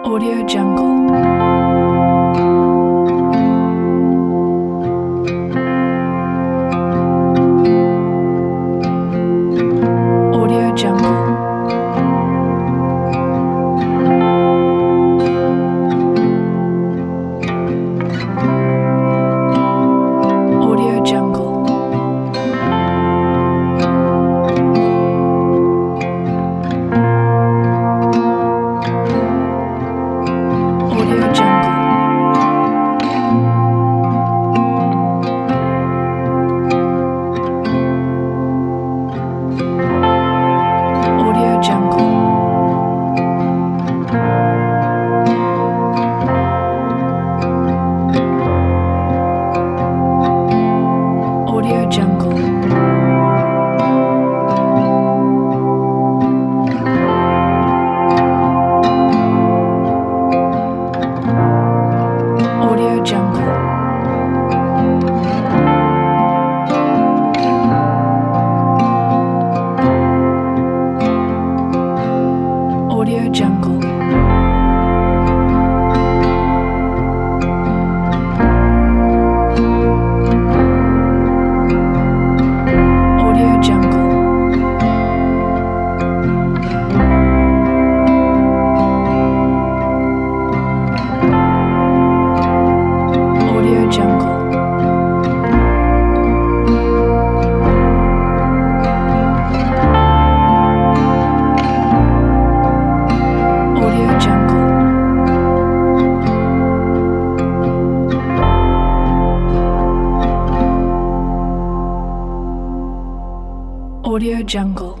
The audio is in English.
Audio Jungle. Audio Jungle. Audio Jungle. Audio Jungle. Audio Jungle. Audio Jungle. Audio Jungle. Audio Jungle. Audio Jungle. Audio Jungle. Audio Jungle. Audio Jungle.